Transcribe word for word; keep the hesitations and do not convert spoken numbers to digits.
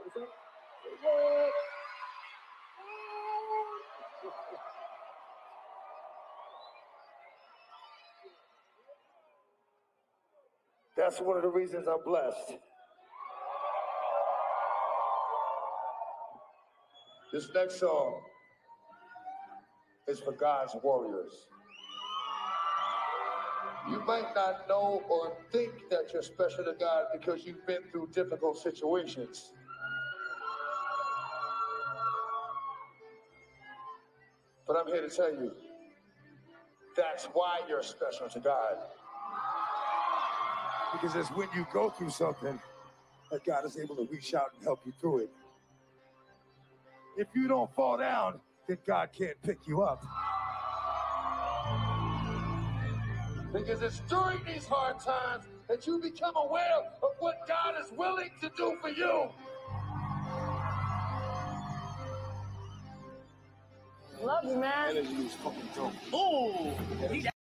That's one of the reasons I'm blessed. This next song is for God's warriors. You might not know or think that you're special to God because you've been through difficult situations. But I'm here to tell you, that's why you're special to God. Because it's when you go through something that God is able to reach out and help you through it. If you don't fall down, then God can't pick you up. Because it's during these hard times that you become aware of what God is willing to do for you. Love you, man. Energy is fucking dope. Ooh.